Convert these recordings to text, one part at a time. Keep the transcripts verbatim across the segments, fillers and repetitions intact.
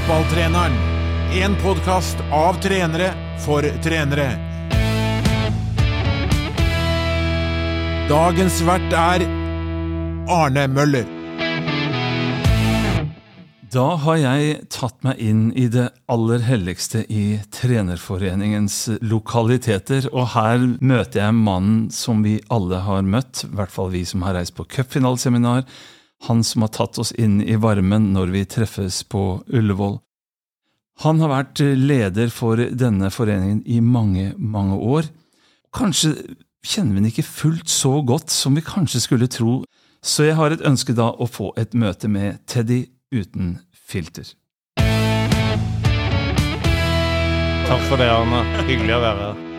Fotballtreneren. En podcast av trenere for trenere. Dagens vert er Arne Møller. Da har jeg tatt meg inn i det aller helligste i Trenerforeningens lokaliteter, og her møter jeg mannen som vi alle har møtt, i hvert fall vi som har reist på cupfinalseminar, han som har tatt oss inn i varmen når vi treffes på Ullevål. Han har vært leder for denne foreningen i mange, mange år. Kanskje kjenner vi den ikke fullt så godt som vi kanskje skulle tro, så jeg har et ønske da å få et møte med Teddy uten filter. Takk for det, Arne. Hyggelig å være her.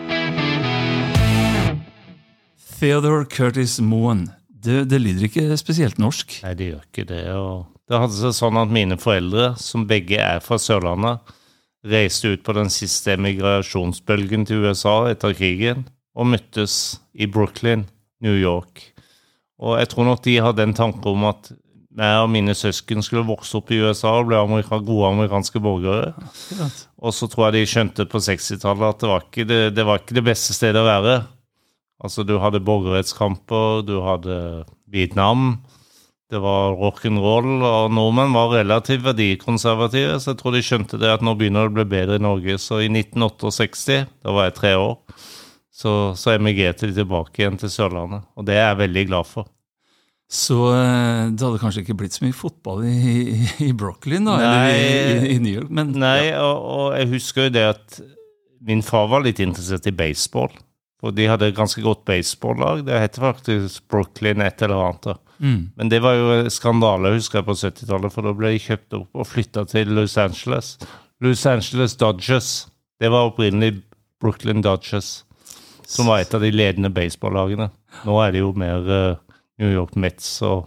Theodore Curtis Moen. Det, det lyder ikke spesielt norsk. Nei, det gjør ikke det. Og det hadde seg sånn at mine foreldre, som begge er fra Sørlandet, reiste ut på den siste emigrasjonsbølgen til U S A etter krigen, og møttes i Brooklyn, New York. Og jeg tror nok de hadde en tanke om at jeg og mine søsken skulle vokse opp i U S A og bli amerika- gode amerikanske borgere. Ja, og så tror jeg de skjønte på sekstitallet at det var ikke det, det, var ikke det beste stedet å være. Altså, du hadde borgerrettskamper, du hadde Vietnam, det var rock'n'roll, og nordmenn var relativt verdikonservative, så jeg tror de skjønte det at nå begynner det å bli bedre i Norge. Så i nitten sekstiåtte, da var jeg tre år, så, så emigrerte de tilbake igjen til Sørlandet, og det er jeg veldig glad for. Så det hadde kanskje ikke blitt så mye fotball i, i, i Brooklyn da, nei, eller i, i New York? Men, nei, ja. og, og jeg husker jo det at min far var litt interessert i baseball, og de hadde et ganske godt baseballlag. Det heter faktisk Brooklyn et eller annet. Mm. Men det var jo skandale, husker jeg, på syttitallet, for da ble de kjøpt opp og flyttet til Los Angeles. Los Angeles Dodgers, det var opprinnelig Brooklyn Dodgers, som var et av de ledende baseballlagene. Nå er det jo mer uh, New York Mets og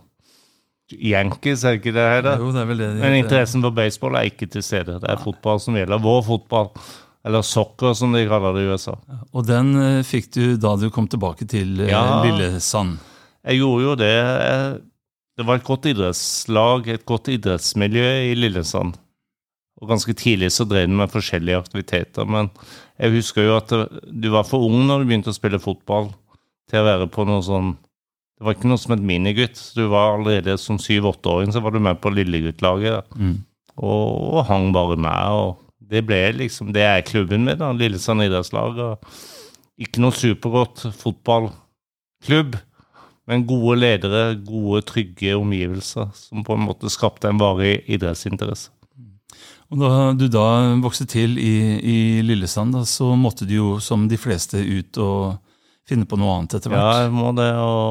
Yankees, er ikke det her da? Jo, det er vel det. Men interessen for baseball er ikke til stede. Det er fotball som gjelder, vår fotball. Eller soccer, som de kaller det i U S A. Og den uh, fikk du da du kom tilbake til uh, ja, Lillesand. Jeg gjorde jo det. Det var et godt idrettslag, et godt idrettsmiljø i Lillesand. Og ganske tidlig så drev det med forskjellige aktiviteter, men jeg husker jo at du var for ung når du begynte å spille fotball til å være på noe sånn, det var ikke noe som et minigutt. Du var allerede som syv-åtte-åring, så var du med på lilleguttlaget, mm. og, og hang bare med, og det ble liksom, det er klubben min da, Lillesand idrettslag, og ikke noe supergodt fotballklubb, men gode ledere, gode, trygge omgivelser, som på en måte skapte en varig idrettsinteresse. Og da du da vokste til i, i Lillesand, da, så måtte du jo, som de fleste, ut og finne på noe annet etter hvert. Ja, jeg må det,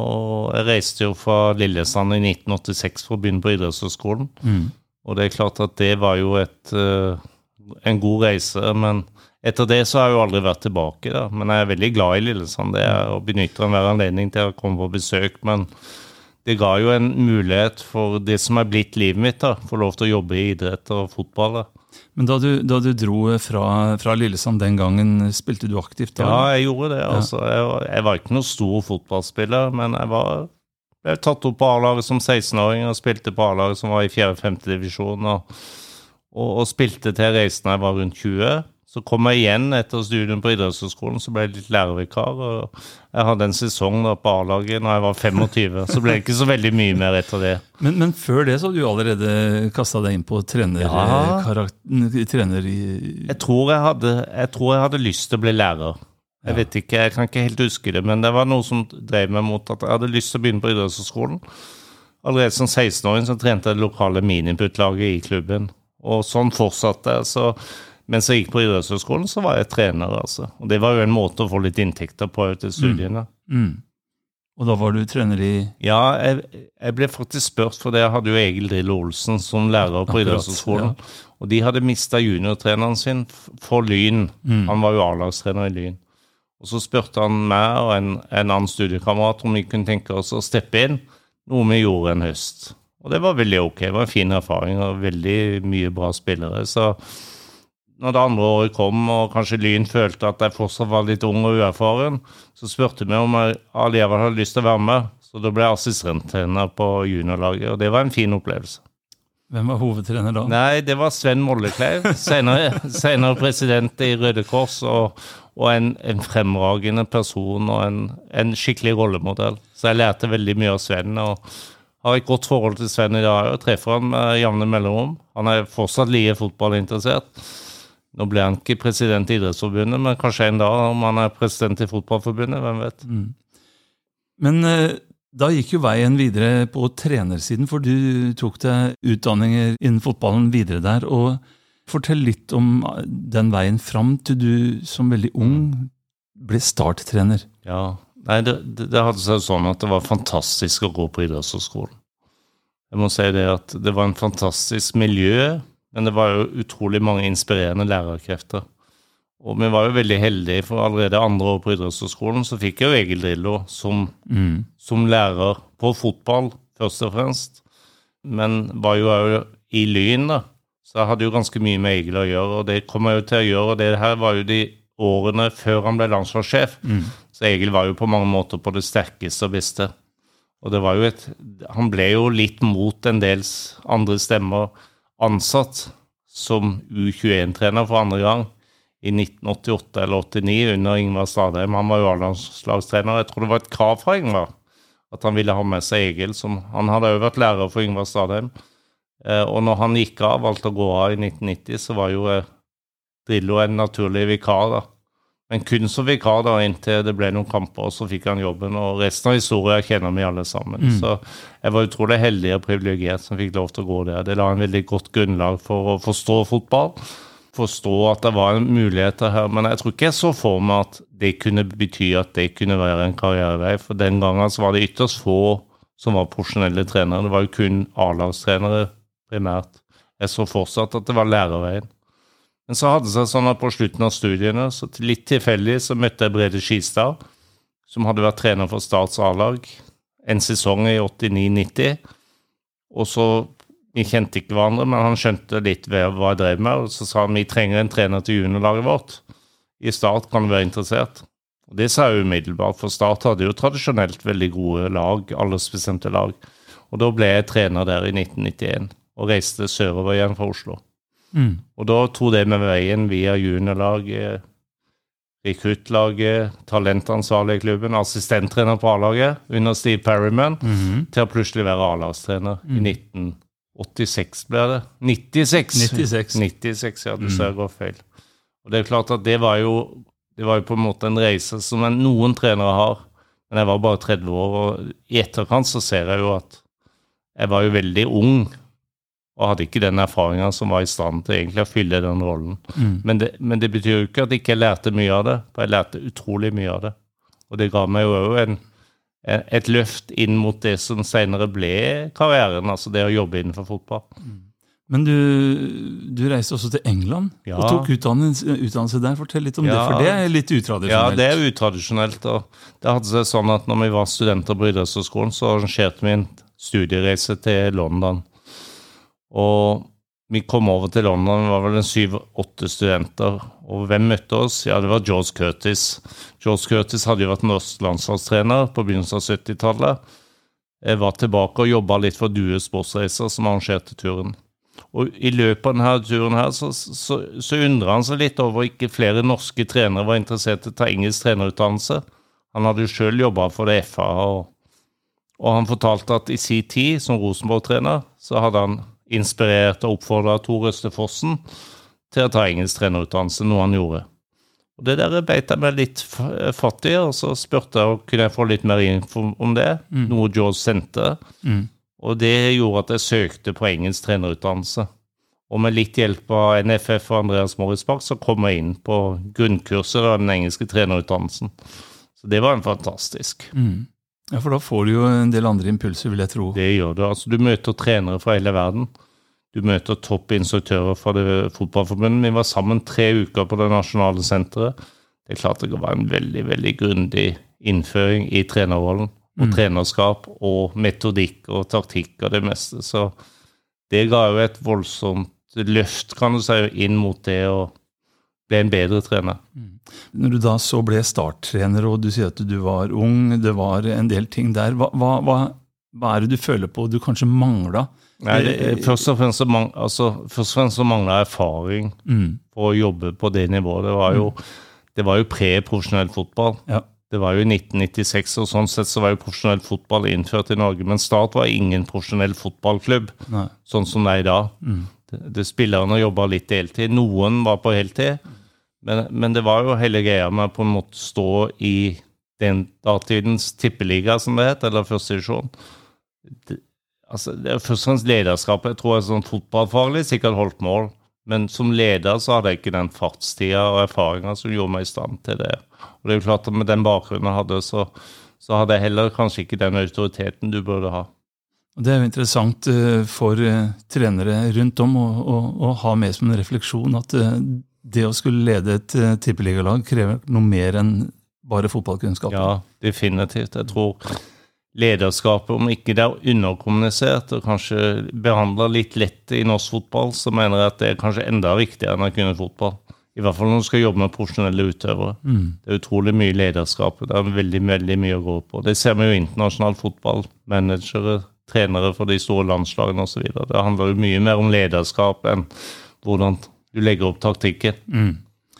og jeg reiste jo fra Lillesand i nitten åttiseks for å begynne på idrettshøyskolen, mm. og det er klart at det var jo et... Uh, en god reise, men etter det så har jeg jo aldri vært tilbake da. Men jeg er veldig glad i Lillesand, det er å benytte en hver anledning til å komme på besøk, men det ga jo en mulighet for det som er blitt livet mitt da, for lov til å jobbe i idrett og fotball da. Men da du, da du dro fra, fra Lillesand den gangen, spilte du aktivt da? Ja, jeg gjorde det, altså. Jeg, var, jeg var ikke noen stor fotballspiller, men jeg var jeg ble tatt opp på A-laget som seksten-åring og spilte på A-laget som var i fjerde-femte divisjon, og Og, og spilte til reisen da jeg var rundt tjue. Så kom jeg igjen etter studien på idrettshøyskolen, så ble jeg litt lærervikar, og jeg hadde en sesong da på A-laget når jeg var femogtyve, så ble det ikke så veldig mye mer etter det. Men, men før det så hadde du allerede kastet deg inn på trener, ja. karakter, trener i... Jeg tror jeg, hadde, jeg tror jeg hadde lyst til å bli lærer. Jeg ja. vet ikke, jeg kan ikke helt huske det, men det var noe som drev meg mot at jeg hadde lyst til å begynne på idrettshøyskolen. Allerede som seksten-åring så trente jeg det lokale miniputtlaget i klubben. Og sånn fortsatte jeg, så mens jeg gikk på idrettshøyskolen, så var jeg trener, altså. Og det var jo en måte å få litt inntekter på til studiene. Mm. Mm. Og da var du trener i... Ja, jeg, jeg ble faktisk spørt, for det hadde jo Egil Drillo Olsen som lærer på idrettshøyskolen. Ja. Og de hadde mistet juniortreneren sin for Lyn. Mm. Han var jo A-lagstrener i Lyn. Og så spørte han meg og en, en annen studiekamerat om vi kunne tenke oss å steppe inn, noe vi gjorde en høst. Og det var veldig ok, det var en fin erfaring og veldig mye bra spillere. Så når det andre året kom, og kanskje Lyn følte at jeg fortsatt var litt ung og uerfaren, så spurte vi om jeg alligevel hadde lyst til å være med. Så da ble jeg assistenttrener på juniorlaget, og det var en fin opplevelse. Hvem var hovedtrener da? Nei, det var Sven Mollekleiv, senere, senere president i Røde Kors, og, og en, en fremragende person og en, en skikkelig rollemodell. Så jeg lærte veldig mye av Sven, og har et godt forhold til Sven i dag, og treffer han med jevne mellomrom. Han er fortsatt like fotballinteressert. Nå ble han ikke president i Idrettsforbundet, men kanskje en dag om han er president i Fotballforbundet, hvem vet. Mm. Men eh, da gikk jo veien videre på trenersiden, for du tok deg utdanninger innen fotballen videre der, og fortell litt om den veien fram til du som veldig ung ble starttrener. Ja, nei, det, det, det hadde seg sånn at det var fantastisk å gå på idrettshøyskolen. Jeg må si det at det var en fantastisk miljø, men det var jo utrolig mange inspirerende lærerkrefter. Og vi var jo veldig heldige, for allerede andre år på idrettshøyskolen så fikk jeg jo Egil Drillo som, mm. som lærer på fotball, først og fremst. Men var jo jo i Lyn da, så jeg hadde jo ganske mye med Egil å gjøre, og det kom jeg jo til å gjøre, og det her var jo de årene før han ble landslagssjef. Mm. Så Egil var jo på mange måter på det sterkeste og beste. Og det var jo et, han ble jo litt mot en dels andre stemmer ansatt som U tjueen-trener for andre gang i nitten åttiåtte eller åttini under Ingvar Stadheim. Han var jo A-landslagstrener. Jeg tror det var et krav fra Ingvar at han ville ha med seg Egil, som han hadde jo vært lærer for Ingvar Stadheim. Eh, og når han gikk av, valgte å gå av i nitten nitti, så var jo eh, Drillo en naturlig vikar da. Men kun som vikar da, inntil det ble noen kamper, og så fikk han jobben, og resten av historien kjenner vi alle sammen. Mm. Så jeg var utrolig heldig og privilegert som fikk lov til å gå der. Det la en veldig godt grunnlag for å forstå fotball, forstå at det var en mulighet her, men jeg tror ikke jeg så for meg at det kunne bety at det kunne være en karrierevei, for den gangen så var det ytterst få som var profesjonelle trenere. Det var jo kun A-lagstrenere primært. Jeg så fortsatt at det var lærerveien. Men så hadde det seg sånn at på slutten av studiene, så litt tilfeldig, så møtte jeg Brede Skistad, som hadde vært trener for Starts A-lag, en sesong i åttini nitti, og så, vi kjente ikke hverandre, men han skjønte litt ved hva jeg drev med, og så sa han, vi trenger en trener til juniorlaget vårt. I Start kan du være interessert. Og det sa jeg umiddelbart, for Start hadde jo tradisjonelt veldig gode lag, aldersbestemte lag. Og da ble jeg trener der i nitten nittien, og reiste sørover igjen fra Oslo. Mm. Og da tog det med veien via juniorlaget, rekruttlaget, talentansvarlig i klubben, assistenttrener på A-laget under Steve Perryman, mm-hmm. til å plutselig være A-lagstrener mm. i nitten åttiseks ble det. nittiseks. nittiseks. nittiseks, ja, du mm. ser går feil. Og det er klart at det var jo, det var jo på en måte en reise som noen trenere har, men jeg var bare tretti år, og i etterkant så ser jeg jo at jeg var jo veldig ung, og hadde ikke den erfaringen som var i stand til egentlig å fylle den rollen. Mm. Men, det, men det betyr jo ikke at jeg ikke lærte mye av det, for jeg lærte utrolig mye av det. Og det ga meg jo en, en, et løft inn mot det som senere ble karrieren, altså det å jobbe innenfor fotball. Mm. Men du, du reiste også til England, ja. Og tok utdannelse, utdannelse der. Fortell litt om ja. Det, for det er litt utradisjonelt. Ja, det er utradisjonelt, og det hadde seg sånn at når vi var studenter på idrettshøyskolen, så arrangerte vi en studiereise til London. Og vi kom over til London, vi var vel en syv-åtte studenter, og hvem møtte oss? Ja, det var George Curtis. George Curtis hadde jo vært norsk landslagstrener på begynnelsen av syttitallet. Jeg var tilbake og jobbet litt for Due Sportsreiser som arrangerte turen. Og i løpet av denne turen her, så, så, så undret han seg litt over ikke flere norske trenere var interessert i å ta engelsk trenerutdannelse. Han hadde jo selv jobbet for det F A, og, og han fortalte at i sin tid som Rosenborg-trener, så hadde han inspirert og oppfordret Tor Østefossen til å ta engelsk trenerutdannelse, noe han gjorde. Og det der beit jeg meg litt fattig, og så spurte jeg, kunne jeg få litt mer info om det, mm. noe George sendte, mm. og det gjorde at jeg søkte på engelsk trenerutdannelse. Og med litt hjelp av N F F og Andreas Morrisbach, så kom jeg inn på grunnkurset av den engelske trenerutdannelsen. Så det var en fantastisk. Mm. Ja, for da får du jo en del andre impulser, vil jeg tro. Det gjør du. Altså, du møter trenere fra hele verden. Du møter toppinstruktører fra det fotballforbundet. Vi var sammen tre uker på det nasjonale senteret. Det er klart det var en veldig, veldig grundig innføring i trenerrollen, og mm. trenerskap, og metodikk, og taktikk, og det meste. Så det ga jo et voldsomt løft, kan du si, inn mot det å bli en bedre trener. Mm. Når du da så ble starttrener, og du sier at du var ung, det var en del ting der, hva, hva, hva hva er det du føler på du kanskje manglet? Nei, det, først og fremst så, mang, altså, først og fremst så manglet erfaring mm. på å jobbe på det nivået. Det var jo, mm. det var jo pre-profesjonell fotball. Ja. Det var jo i nitten nittiseks, og sånn sett så var jo profesjonell fotball innført i Norge, men Start var ingen profesjonell fotballklubb, Nei. Sånn som det er i dag. Mm. Det, det spillerne jobbet litt deltid, noen var på heltid, men, men det var jo hele greia med på en måte stå i den datidens tippeliga, som det het, eller første divisjon. Det, altså, det er først og fremst lederskapet. Jeg tror jeg sånn fotballfaglig sikkert holdt mål, men som leder så hadde jeg ikke den fartstida og erfaringen som gjorde meg i stand til det. Og det er jo klart at med den bakgrunnen jeg hadde, så, så hadde jeg heller kanskje ikke den autoriteten du burde ha. Det er jo interessant for trenere rundt om å, å, å ha med som en refleksjon at det å skulle lede et tippeligalag krever noe mer enn bare fotballkunnskap. Ja, definitivt. Jeg tror lederskapet, om ikke det er underkommunisert og kanskje behandlet litt lett i norsk fotball, så mener jeg at det er kanskje enda viktigere enn å kunne fotball. I hvert fall når du skal jobbe med profesjonelle utøvere. Mm. Det er utrolig mye lederskap. Det er veldig, veldig mye å gå på. Det ser vi jo internasjonal fotball, managere, trenere for de store landslagene og så videre. Det handler jo mye mer om lederskap enn hvordan du legger opp taktikken. Mm.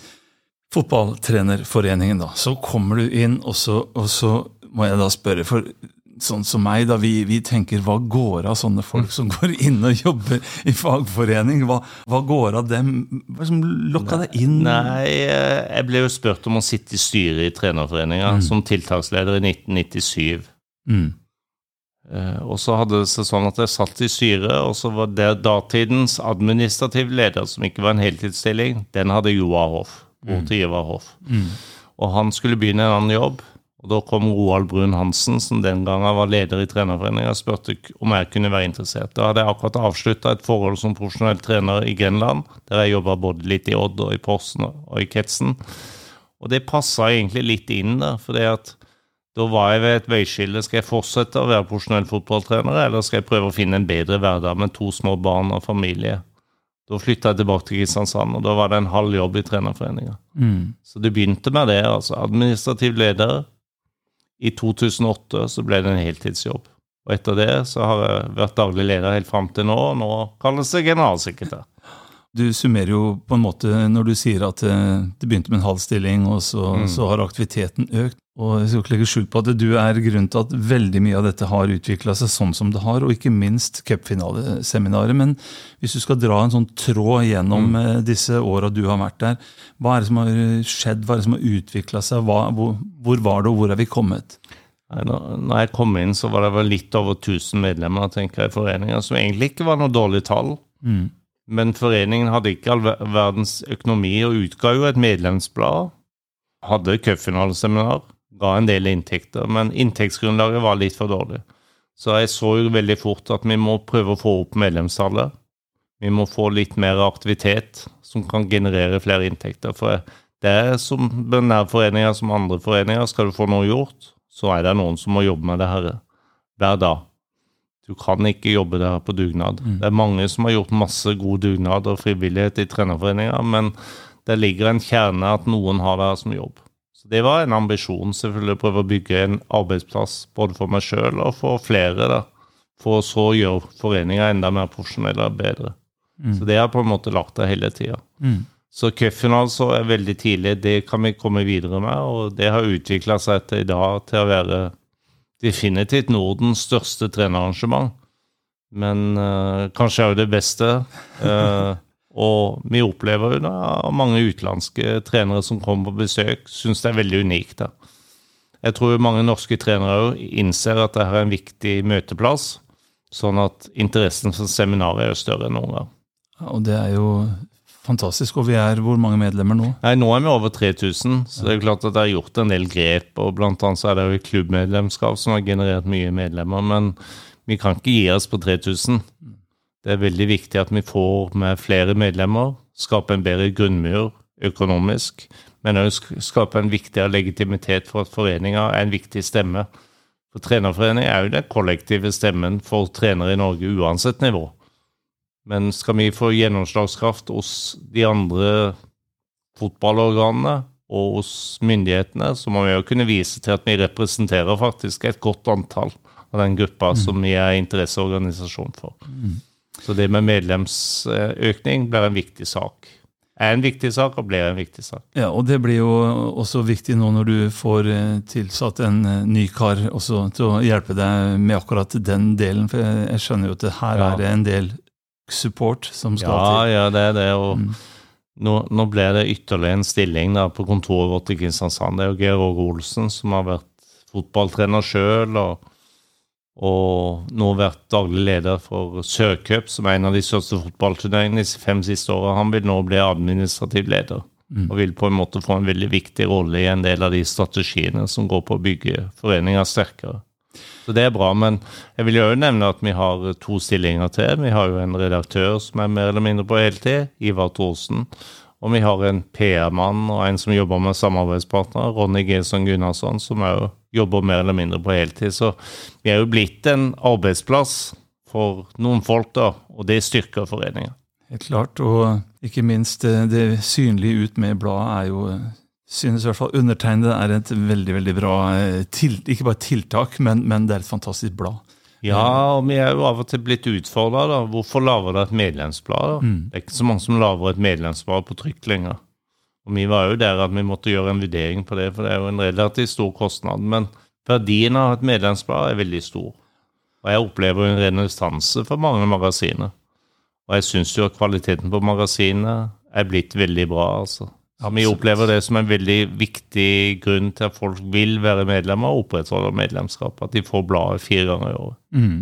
Fotballtrenerforeningen da, så kommer du inn, og så, og så må jeg da spørre, for sånn som meg da, vi, vi tenker, hva går av sånne folk som går inn og jobber i fagforening? Hva, hva går av dem? Hva som lokket deg inn? Nei, jeg ble jo spurt om å sitte i styret i trenerforeningen mm. som tiltaksleder i nitten nittisyv. Mm. Og så hadde det seg sånn at jeg satt i styret, og så var det datidens administrativ leder, som ikke var en heltidsstilling, den hadde Joar Hoff, mm. til Ivar Hoff. Mm. Og han skulle begynne en annen jobb, og da kom Roald Brun Hansen, som den gangen var leder i trenerforeningen, og spurte om jeg kunne være interessert. Da hadde jeg akkurat avsluttet et forhold som profesjonell trener i Grenland, der jeg jobbet både litt i Odd og i Porsen og i Ketsen. Og det passet egentlig litt inn der, for det at da var jeg ved et veiskille. Skal jeg fortsette å være profesjonell fotballtrener, eller skal jeg prøve å finne en bedre hverdag med to små barn og familie? Da flyttet jeg tilbake til Kristiansand, og da var det en halv jobb i trenerforeningen. Mm. Så det begynte med det, altså administrativ leder. I to tusen og åtte så ble det en heltidsjobb. Og etter det så har jeg vært daglig leder helt frem til nå, og nå kalles det generalsekretær. Du summerer jo på en måte når du sier at det begynte med en halv stilling, og så, mm. så har aktiviteten økt. Og jeg skal ikke legge skjul på at du er grunnen til at veldig mye av dette har utviklet seg sånn som det har, og ikke minst cupfinaleseminaret. Men hvis du skal dra en sånn tråd gjennom mm. disse årene du har vært der, hva er det som har skjedd, hva er det som har utviklet seg, hva, hvor, hvor var det og hvor er vi kommet? Nei, når jeg kom inn så var det vel litt over tusen medlemmer, tenker jeg, i foreningen, som egentlig ikke var noe dårlig tall. Mm. Men foreningen hadde ikke all verdens økonomi og utga jo et medlemsblad, hadde cupfinaleseminar, ga en del inntekter, men inntektsgrunnlaget var litt for dårlig. Så jeg så jo veldig fort at vi må prøve å få opp medlemstallet. Vi må få litt mer aktivitet som kan generere flere inntekter. For det er som nærforeninger, som andre foreninger, skal du få noe gjort, så er det noen som må jobbe med det her hver dag. Du kan ikke jobbe der på dugnad. Mm. Det er mange som har gjort masse god dugnad og frivillighet i trenerforeninger, men det ligger en kjerne at noen har det som jobb. Så det var en ambisjon, selvfølgelig, å prøve å bygge en arbeidsplass, både for meg selv og for flere, da, for å så gjøre foreninger enda mer profesjonelle og bedre. Mm. Så det har på en måte lagt det hele tiden. Mm. Så cupfinal så er veldig tidlig, det kan vi komme videre med, og det har utviklet seg til i dag til å være definitivt Nordens største trenerarrangement, men uh, kanskje er jo det beste. Uh, og vi opplever jo da mange utenlandske trenere som kommer på besøk, synes det er veldig unikt. Da. Jeg tror mange norske trenere innser at dette er en viktig møteplass, sånn at interessen for seminaret er jo større enn noen gang. Ja, og det er jo fantastisk, og vi er hvor mange medlemmer nå? Nei, nå er vi over tre tusen, så det er jo klart at det er gjort en del grep, og blant annet så er det jo klubbmedlemskap som har generert mye medlemmer, men vi kan ikke gi oss på tre tusen. Det er veldig viktig at vi får med flere medlemmer, skape en bedre grunnmur økonomisk, men også skape en viktigere legitimitet for at foreninger er en viktig stemme. For trenerforening er jo den kollektive stemmen for trenere i Norge uansett nivå. Men skal vi få gjennomslagskraft hos de andre fotballorganene og hos myndighetene, så må vi jo kunne vise til at vi representerer faktisk et godt antall av den gruppa mm. som vi er interesseorganisasjon for. Mm. Så det med medlemsøkning blir en viktig sak. Er en viktig sak og blir en viktig sak. Ja, og det blir jo også viktig nå når du får tilsatt en ny kar også til å hjelpe deg med akkurat den delen, for jeg skjønner jo at det her ja. er det en del support som skal ja, til. Ja, det er det, og mm. nå, nå ble det ytterligere en stilling da, på kontoret vårt i Kristiansand. Det er jo Georg Olsen som har vært fotballtrener selv, og og nå har vært daglig leder for Sørcup, som er en av de største fotballturneringene de fem siste årene. Han vil nå bli administrativ leder, mm. og vil på en måte få en veldig viktig rolle i en del av de strategiene som går på å bygge foreninger sterkere. Så det er bra, men jeg vil jo nevne at vi har to stillinger til. Vi har jo en redaktør som er mer eller mindre på heltid, Ivar Thorsen, og vi har en P R-mann og en som jobber med samarbeidspartner, Ronny Gesson Gunnarsson, som er jo jobber mer eller mindre på heltid. Så vi er jo blitt en arbeidsplass for noen folk da, og det styrker foreningen. Helt klart, og ikke minst det synlige ut med bladet er jo, synes i hvert fall undertegnet er et veldig, veldig bra, til, ikke bare tiltak, men, men det er et fantastisk blad. Ja, og vi er jo av og til blitt utfordret da. Hvorfor laver det et medlemsblad da? Mm. Det er ikke så mange som laver et medlemsblad på trykk lenger. Og vi var jo der at vi måtte gjøre en vurdering på det, for det er jo en relativt stor kostnad, men verdien av et medlemsblad er veldig stor. Og jeg opplever en renesanse for mange magasiner. Og jeg synes jo at kvaliteten på magasinet er blitt veldig bra, altså. Ja, vi opplever det som en veldig viktig grunn til at folk vil være medlemmer og opprettholde medlemskap, at de får bladet fire ganger i år. Mm.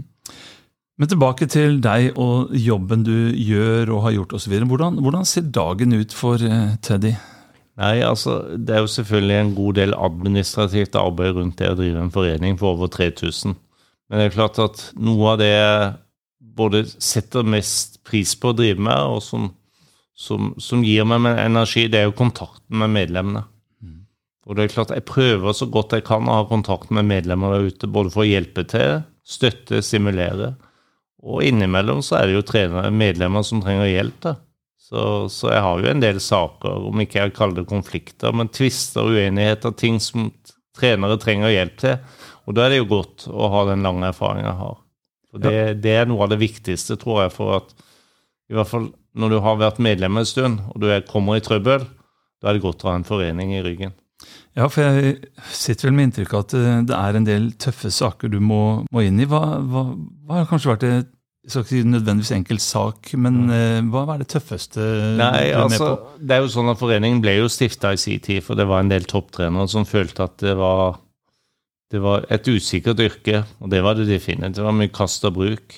Men tilbake til deg og jobben du gjør og har gjort og så videre. Hvordan, hvordan ser dagen ut for uh, Teddy? Nei, altså, det er jo selvfølgelig en god del administrativt arbeid rundt det å drive en forening for over tre tusen. Men det er klart at noe av det jeg både setter mest pris på å drive med, og som, som, som gir meg energi, det er jo kontakten med medlemmene. Mm. Og det er klart, jeg prøver så godt jeg kan å ha kontakt med medlemmer der ute, både for å hjelpe til, støtte, stimulere. Og innimellom så er det jo trenere, medlemmer som trenger hjelp da. Så, så jeg har jo en del saker, om ikke jeg kaller det konflikter, men tvister, uenigheter, ting som trenere trenger hjelp til. Og da er det jo godt å ha den lange erfaringen jeg har. For det, ja. det er noe av det viktigste, tror jeg, for at i hvert fall når du har vært medlem en stund, og du er, kommer i trøbbel, da er det godt å ha en forening i ryggen. Ja, for jeg sitter vel med inntrykk at det er en del tøffe saker du må, må inn i. Hva, hva, hva har kanskje vært det, jeg skal ikke si nødvendigvis enkel sak, men mm. hva er det tøffeste Nei, du er altså, med på? Det er jo sånn at foreningen ble jo stiftet i sin tid, for det var en del topptrenere som følte at det var, det var et usikkert yrke, og det var det definitivt. Det var mye kast og bruk.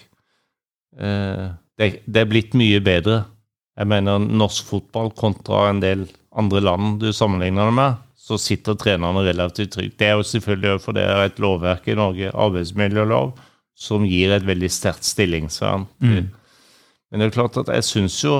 Eh, det, det er blitt mye bedre. Jeg mener, norsk fotball kontra en del andre land du sammenligner det med, så sitter trenerne relativt trygt. Det er jo selvfølgelig for det er et lovverk i Norge, arbeidsmiljølov, som gir et veldig sterkt stillingsvern. Mm. Men det er klart at jeg synes jo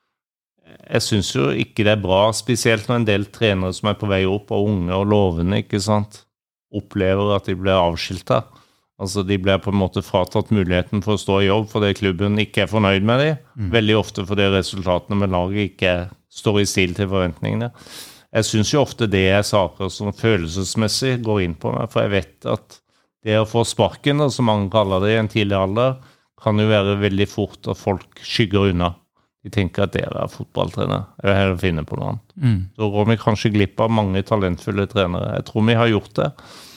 jeg synes jo ikke det er bra, spesielt når en del trenere som er på vei opp, og unge og lovende, ikke sant, opplever at de blir avskiltet. Altså de blir på en måte fratatt muligheten for å stå i jobb, fordi klubben ikke er fornøyd med dem. Mm. Veldig ofte fordi resultatene med laget ikke står i stil til forventningene. Jeg synes jo ofte det er saker som følelsesmessig går inn på meg, for jeg vet at det å få sparken, som mange kaller det i en tidlig alder, kan jo være veldig fort at folk skygger unna. De tenker at dere er fotballtrener. Jeg vil heller finne på noe annet. Mm. Så går vi kanskje glipp av mange talentfulle trenere. Jeg tror vi har gjort det.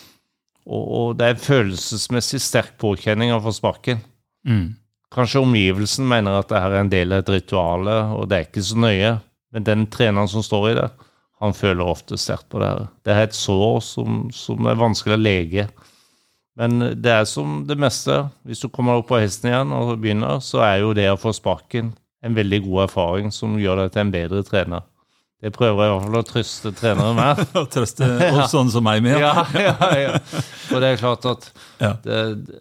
Og, og det er en følelsesmessig sterk påkjenning av å få sparken. Mm. Kanskje omgivelsen mener at det her er en del av et rituale, og det er ikke så nøye. Men den treneren som står i det, han føler ofte sterkt på det her. Det er et sår som, som er vanskelig å lege. Men det er som det meste. Hvis du kommer opp på hesten igjen og begynner, så er jo det å få sparken en veldig god erfaring som gjør deg til en bedre trener. Det prøver jeg i hvert fall å trøste trenere med. Å trøste og sånn som meg med. Ja, ja, ja. Og det er klart at ja. det,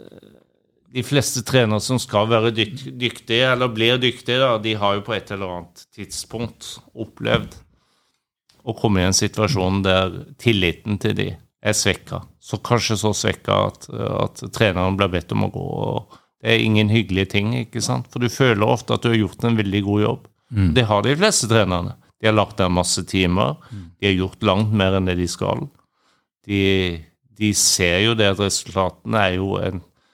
de fleste trenere som skal være dyk, dyktige, eller blir dyktige, da, de har jo på et eller annet tidspunkt opplevd å komme i en situasjon der tilliten til de er svekket. Så kanskje så svekket at, at treneren blir bedt om å gå, og det er ingen hyggelige ting, ikke sant? For du føler ofte at du har gjort en veldig god jobb. Mm. Det har de fleste trenerne. De har lagt der masse timer, mm. de har gjort langt mer enn det de skal. De, de ser jo det at resultatene er jo en,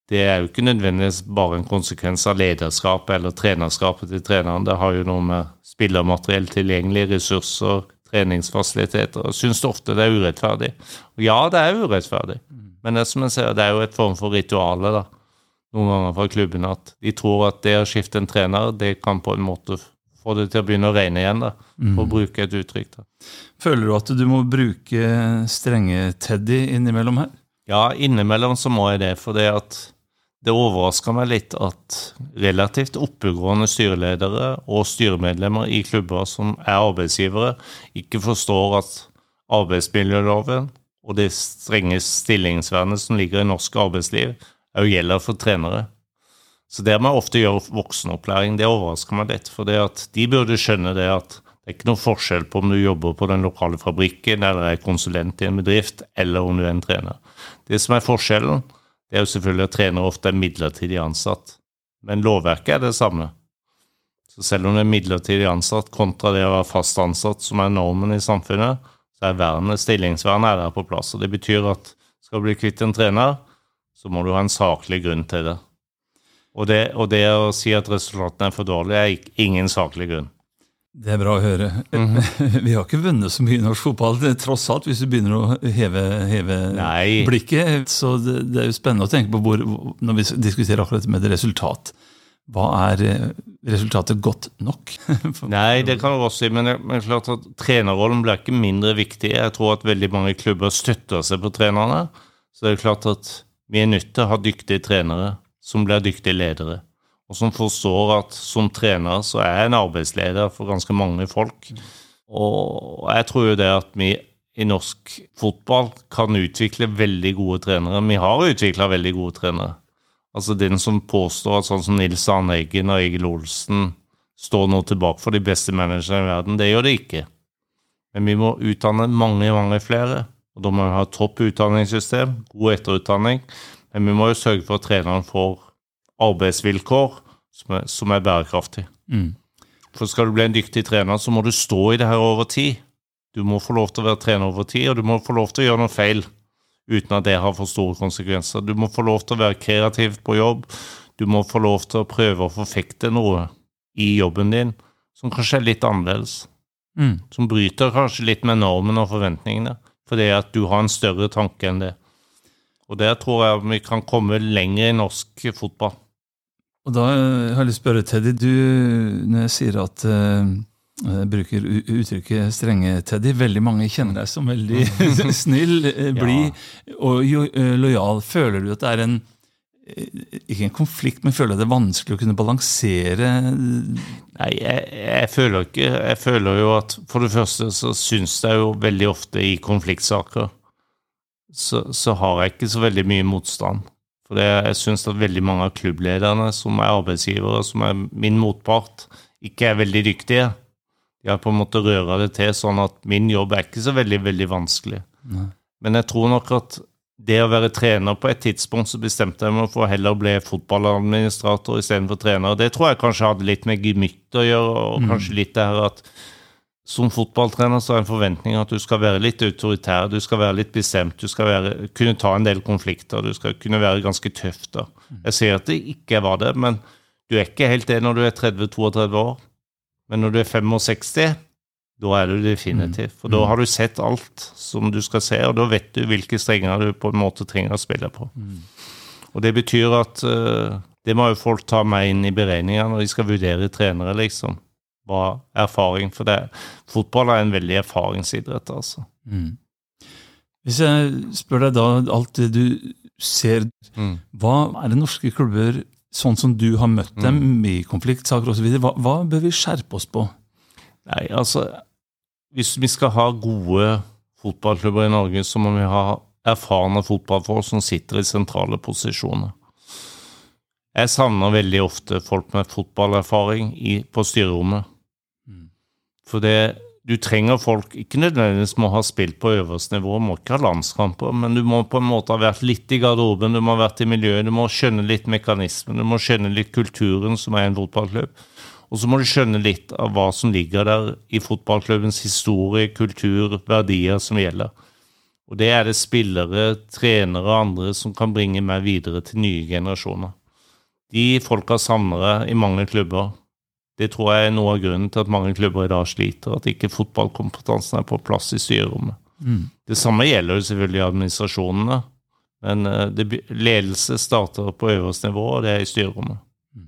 det er jo ikke nødvendigvis bare en konsekvens av lederskap eller trenerskapet til treneren. Det har jo noe med spillermateriell, tilgjengelige ressurser, treningsfasiliteter. Jeg synes det ofte det er urettferdig. Og ja, det er urettferdig. Men det som jeg ser, det er jo et form for rituale da. Noen ganger fra klubben at de tror at det å skifte en trener, det kan på en måte få det til å begynne å regne igjen da, for å bruke et uttrykk da. Føler du at du må bruke strenge Teddy innimellom her? Ja, innimellom så må jeg det, for det at det overrasker meg litt at relativt oppegående styreledere og styremedlemmer i klubber som er arbeidsgivere ikke forstår at arbeidsmiljøloven og det strenge stillingsvernet som ligger i norsk arbeidsliv er jo gjelder for trenere. Så det man ofte gjør voksenopplæring, det overrasker meg litt, for det at de burde skjønne det at det er ikke noe forskjell på om du jobber på den lokale fabrikken eller er konsulent i en bedrift, eller om du er en trener. Det som er forskjellen, det er jo selvfølgelig at trenere ofte er midlertidig ansatt, men lovverket er det samme. Så selv om det er midlertidig ansatt kontra det å være fast ansatt, som er normen i samfunnet, så er vernet, stillingsvernet er der på plass. Og det betyr at skal du bli kvitt en trener, så må du ha en saklig grunn til det. Og det, og det å si at resultatene er for dårlige er ingen saklig grunn. Det er bra å høre. Mm-hmm. Vi har ikke vunnet så mye i norsk fotball, tross alt, hvis du begynner å heve, heve blikket. Så det, det er jo spennende å tenke på hvor, når vi diskuterer akkurat med det resultat. Hva er resultatet godt nok? Nei, det kan du også si, men det er klart at trenerrollen blir ikke mindre viktig. Jeg tror at veldig mange klubber støtter seg på trenerne, så det er klart at vi er nødt til å ha dyktige trenere som blir dyktige ledere, og som forstår at som trener så er jeg en arbeidsleder for ganske mange folk. Og jeg tror jo det at vi i norsk fotball kan utvikle veldig gode trenere. Vi har utviklet veldig gode trenere. Altså den som påstår at sånn som Nils Arne Eggen og Egil Olsen står nå tilbake for de beste managerne i verden, det gjør det ikke. Men vi må utdanne mange, mange flere, og da må vi ha et topp utdanningssystem, god etterutdanning, men vi må jo sørge for at treneren får arbeidsvilkår som er, som er bærekraftig. Mm. For skal du bli en dyktig trener, så må du stå i det her over tid. Du må få lov til å være trener over tid, og du må få lov til å gjøre noe feil, uten at det har for store konsekvenser. Du må få lov til å være kreativ på jobb, du må få lov til å prøve å forfekte noe i jobben din, som kanskje er litt annerledes. Mm. Som bryter kanskje litt med normen og forventningene, for det er at du har en større tanke enn det. Og der tror jeg vi kan komme lenger i norsk fotball. Og da har jeg lyst til å spørre, Teddy, du, når jeg sier at uh, jeg bruker uttrykket strenge Teddy, veldig mange kjenner deg som veldig snill, blid ja. og jo, uh, lojal. Føler du at det er en, ikke en konflikt, men føler du det er vanskelig å kunne balansere? Nei, jeg, jeg føler ikke, jeg føler jo at for det første så synes jeg jo veldig ofte i konfliktsaker, så, så har jeg ikke så veldig mye motstand. For det, jeg synes at veldig mange av klubblederne som er arbeidsgivere, som er min motpart, ikke er veldig dyktige. De har på en måte røret det til sånn at min jobb er ikke så veldig, veldig vanskelig. Nei. Men jeg tror nok at det å være trener på et tidspunkt så bestemte jeg meg for heller å bli fotballadministrator i stedet for trener. Det tror jeg kanskje hadde litt med gemytt å gjøre, og mm. kanskje litt det her at som fotballtrener så er en forventning at du skal være litt autoritær, du skal være litt bestemt, du skal være, kunne ta en del konflikter, du skal kunne være ganske tøff da. Jeg sier at det ikke var det, men du er ikke helt det når du er tretti til trettito år. Men når du er sekstifem, da er du definitivt. For da har du sett alt som du skal se, og da vet du hvilke strenger du på en måte trenger å spille på. Og det betyr at uh, det må jo folk ta med inn i beregninger når de skal vurdere trenere, liksom. Hva erfaring, for det. Fotball er en veldig erfaringsidrett, altså. Mm. Hvis jeg spør deg da, alt det du ser, mm. hva er det norske klubber, sånn som du har møtt dem mm. i konfliktsaker og så videre, hva, hva bør vi skjerpe oss på? Nei, altså, hvis vi skal ha gode fotballklubber i Norge, så må vi ha erfarne fotballfolk som sitter i sentrale posisjoner. Jeg savner veldig ofte folk med fotballerfaring i, på styrerommet. For det, du trenger folk, ikke nødvendigvis må ha spilt på øverste nivå, må ikke ha landskamper, men du må på en måte ha vært litt i garderoben, du må ha vært i miljøet, du må skjønne litt mekanismen, du må skjønne litt kulturen som er en fotballklubb, og så må du skjønne litt av hva som ligger der i fotballklubbens historie, kultur, verdier som gjelder. Og det er det spillere, trenere og andre som kan bringe meg videre til nye generasjoner. De folka savner jeg i mange klubber. Det tror jeg er noe av grunnen til at mange klubber i dag sliter, at ikke fotballkompetansen er på plass i styrerommet. Mm. Det samme gjelder jo selvfølgelig administrasjonene, men det, ledelse starter på øverste nivå, og det er i styrerommet. Mm.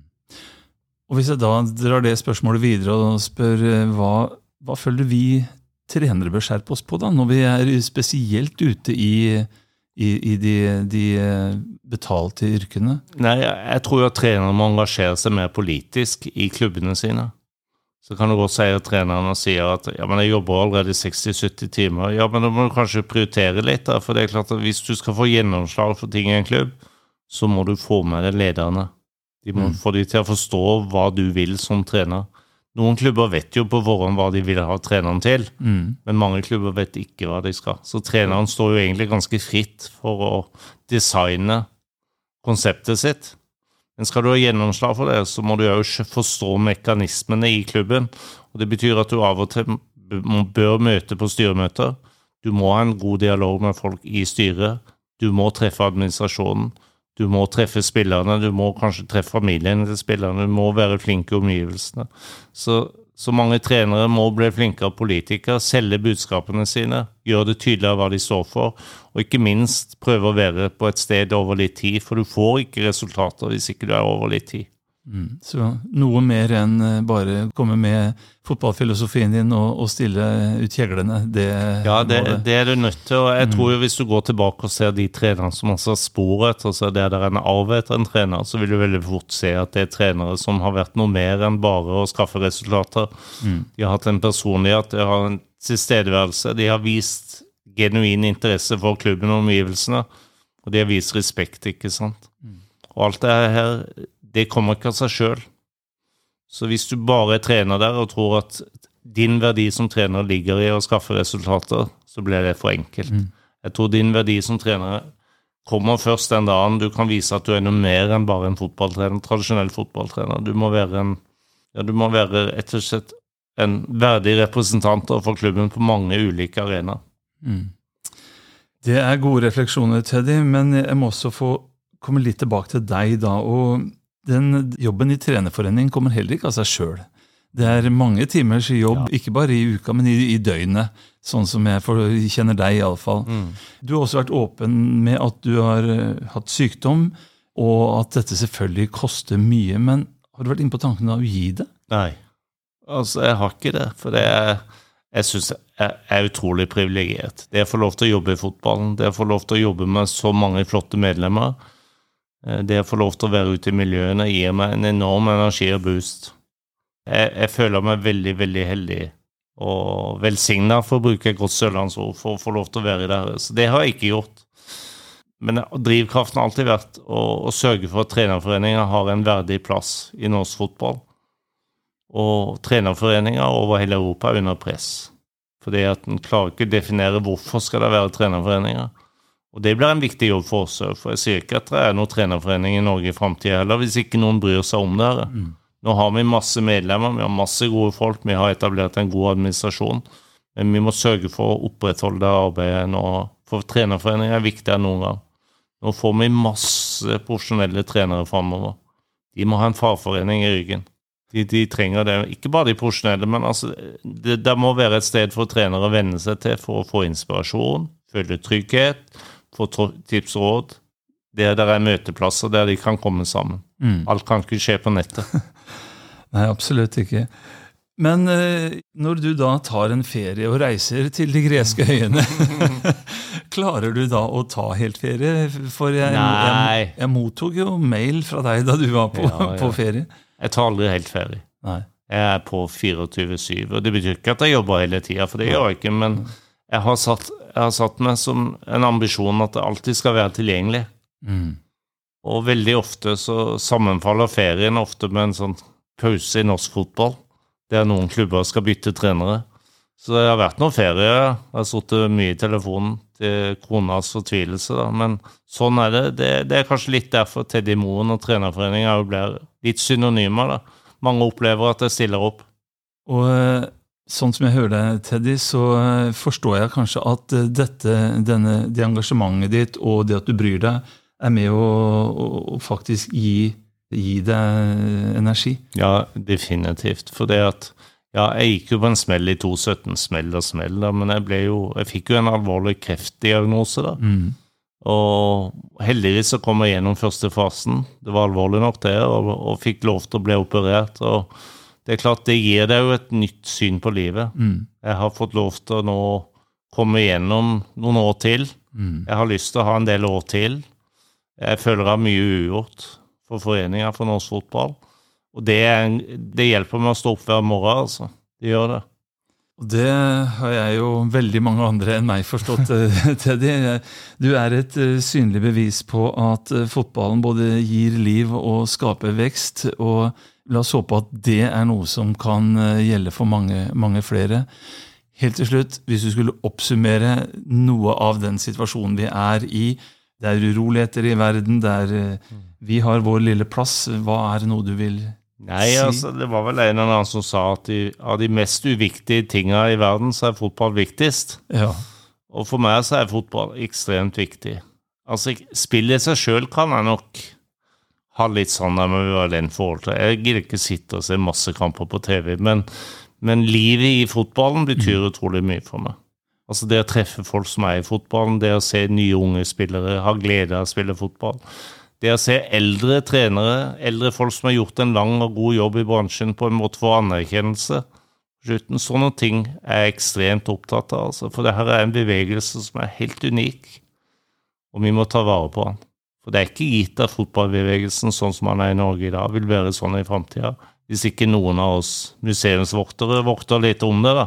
Og hvis jeg da drar det spørsmålet videre og spør, hva, hva føler vi trenere bør skjerpe oss på da, når vi er spesielt ute i, i, i de, de betalte yrkene? Nei, jeg tror at trenere må engasjere seg mer politisk i klubbene sine. Så kan du godt si at trenerne sier at ja, men jeg jobber allerede seksti til sytti timer. Ja, men da må du kanskje prioritere litt da, for det er klart at hvis du skal få gjennomslag for ting i en klubb, så må du få med deg lederne. De må mm. få de til å forstå hva du vil som trener. Noen klubber vet jo på forhånd hva de vil ha treneren til, mm. men mange klubber vet ikke hva de skal. Så treneren står jo egentlig ganske fritt for å designe konseptet sitt. Men skal du ha gjennomslag for det, så må du jo forstå mekanismene i klubben. Og det betyr at du av og til bør møte på styremøter. Du må ha en god dialog med folk i styret. Du må treffe administrasjonen. Du må treffe spillerne, du må kanskje treffe familien til spillerne, du må være flinke i omgivelsene. Så, så mange trenere må bli flinkere politikere, selge budskapene sine, gjøre det tydeligere hva de står for, og ikke minst prøve å være på et sted over litt tid, for du får ikke resultater hvis ikke du er over litt tid. Mm. Så noe mer enn bare komme med fotballfilosofien din og, og stille ut kjeglene, det, ja, det, det. det er du nødt til, og jeg mm. tror jo hvis du går tilbake og ser de trenerne som også har sporet, og så er det der en arv etter en trener, så vil du veldig fort se at det er trenere som har vært noe mer enn bare å skaffe resultater. Mm. De har hatt en personlighet, de har en tilstedeværelse, de har vist genuin interesse for klubben og omgivelsene, og de har vist respekt, ikke sant? Mm. Og alt det her, det kommer ikke av seg selv. Så hvis du bare er trener der og tror at din verdi som trener ligger i å skaffe resultater, så blir det for enkelt. Mm. Jeg tror din verdi som trener kommer først den dagen du kan vise at du er noe mer enn bare en fotballtrener, en tradisjonell fotballtrener. Du må være en, ja, du må være rett og slett en verdig representant for klubben på mange ulike arenaer. Mm. Det er gode refleksjoner, Teddy, men jeg må også få komme litt tilbake til deg da, og den jobben i trenerforeningen kommer heller ikke av seg selv. Det er mange timers jobb, ja. Ikke bare i uka, men i, i døgnet, sånn som jeg for, kjenner deg i alle fall. Mm. Du har også vært åpen med at du har hatt sykdom, og at dette selvfølgelig koster mye, men har du vært inne på tanken av å gi det? Nei, altså jeg har ikke det, for det er, jeg synes jeg er utrolig privilegert. Det er å få lov til å jobbe i fotballen, det er å få lov til å jobbe med så mange flotte medlemmer, det å få lov til å være ute i miljøene gir meg en enorm energi og boost. Jeg, jeg føler meg veldig, veldig heldig og velsignet for å bruke et godt sørlandsord for å få lov til å være der. Så det har jeg ikke gjort. Men drivkraften har alltid vært å, å sørge for at trenerforeninger har en verdig plass i norsk fotball. Og trenerforeninger over hele Europa er under press. Fordi at den klarer ikke å definere hvorfor skal det være trenerforeninger. Og det blir en viktig jobb for oss, for jeg sier ikke at det er noen trenerforening i Norge i fremtiden heller, hvis ikke noen bryr seg om det her. Mm. Nå har vi masse medlemmer, vi har masse gode folk, vi har etablert en god administrasjon, men vi må sørge for å opprettholde det arbeidet nå, for trenerforeningen er viktigere enn noen gang. Nå får vi masse profesjonelle trenere fremover. De må ha en fagforening i ryggen. De, de trenger det, ikke bare de profesjonelle, men altså, det, det må være et sted for trenere å vende seg til for å få inspirasjon, føle trygghet, få tips og råd. Det er der er møteplasser der de kan komme sammen. Mm. Alt kan ikke skje på nettet. Nei, absolutt ikke. Men eh, når du da tar en ferie og reiser til de greske øyene, klarer du da å ta helt ferie? For jeg, jeg, jeg mottok jo mail fra deg da du var på, ja, ja. på ferie. Jeg tar aldri helt ferie. Nei. Jeg er på tjuefire syv, og det betyr ikke at jeg jobber hele tiden, for det gjør jeg ikke, men jeg har satt, jeg har satt meg som en ambisjon at det alltid skal være tilgjengelig. Mm. Og veldig ofte så sammenfaller ferien ofte med en sånn pause i norsk fotball, der noen klubber skal bytte trenere. Så det har vært noen ferie, jeg har suttet mye i telefonen til kronas fortvilelse, da. Men sånn er det. det. Det er kanskje litt derfor Teddy Moen og trenerforeningen jo blir litt synonymer, da. Mange opplever at jeg stiller opp. Og Sånn som jeg hører deg, Teddy, så forstår jeg kanskje at dette, denne, det engasjementet ditt og det at du bryr deg, er med å, å, å faktisk gi, gi deg energi. Ja, definitivt. For det at, ja, jeg gikk jo på en smell i to sytten, smell og smell, da, men jeg ble jo, jeg fikk jo en alvorlig kreftdiagnose da. Mm. Og heldigvis så kom jeg gjennom første fasen. Det var alvorlig nok det, og, og fikk lov til å bli operert, og det er klart, det gir deg jo et nytt syn på livet. Mm. Jeg har fått lov til å nå komme gjennom noen år til. Mm. Jeg har lyst til å ha en del år til. Jeg føler jeg har mye ugjort for foreninger for norsk fotball. Og det, er, det hjelper meg å stå opp hver morgen, altså. Det gjør det. Det har jeg jo veldig mange andre enn meg forstått, Teddy. Du er et synlig bevis på at fotballen både gir liv og skaper vekst, og la oss håpe at det er noe som kan gjelde for mange, mange flere. Helt til slutt, hvis du skulle oppsummere noe av den situasjonen vi er i, det er uroligheter i verden, der vi har vår lille plass, hva er noe du vil si? Nei, altså, det var vel en eller annen som sa at de, av de mest uviktige tingene i verden, så er fotball viktigst. Ja. Og for meg så er fotball ekstremt viktig. Altså, spillet i seg selv kan jeg nok ha litt sånn der med violent forhold til. Jeg gidder ikke sitte og se masse kamper på T V, men, men livet i fotballen betyr mm. utrolig mye for meg. Altså det å treffe folk som er i fotballen, det å se nye unge spillere, ha glede av å spille fotball, det å se eldre trenere, eldre folk som har gjort en lang og god jobb i bransjen på en måte for anerkjennelse. Slutten, sånne ting er jeg ekstremt opptatt av, altså, for det her er en bevegelse som er helt unik, og vi må ta vare på den. For det er ikke gitt at fotballbevegelsen, sånn som man er i Norge i dag, vil være sånn i fremtiden, hvis ikke noen av oss museumsvoktere vokter litt om det da.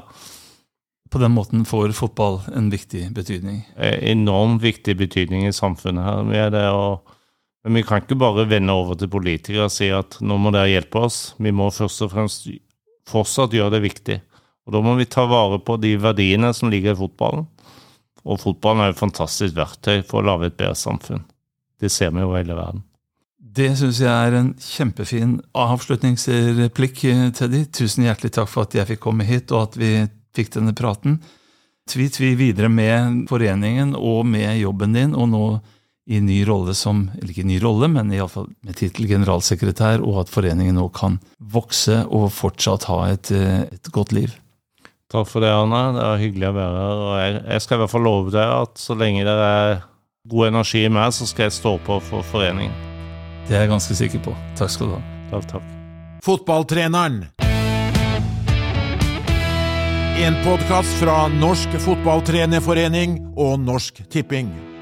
På den måten får fotball en viktig betydning. Enormt viktig betydning i samfunnet her. Med det, og, men vi kan ikke bare vende over til politikere og si at nå må dere hjelpe oss. Vi må først og fremst fortsatt gjøre det viktig. Og da må vi ta vare på de verdiene som ligger i fotballen. Og fotballen er et fantastisk verktøy for å lage et bedre samfunn. Det ser vi jo i hele verden. Det synes jeg er en kjempefin avslutningsreplikk, Teddy. Tusen hjertelig takk for at jeg fikk komme hit, og at vi fikk denne praten. Tvit vi videre med foreningen og med jobben din, og nå i ny rolle som, eller ikke ny rolle, men i alle fall med titel generalsekretær, og at foreningen nå kan vokse og fortsatt ha et, et godt liv. Takk for det, Anna. Det er hyggelig å være her, og jeg, jeg skal i hvert fall love deg at så lenge det er god energi i meg, så skal jeg stå på for foreningen. Det er jeg ganske sikker på. Takk skal du ha. Takk, takk. Fotballtreneren. En podcast fra Norsk Fotballtrenerforening og Norsk Tipping.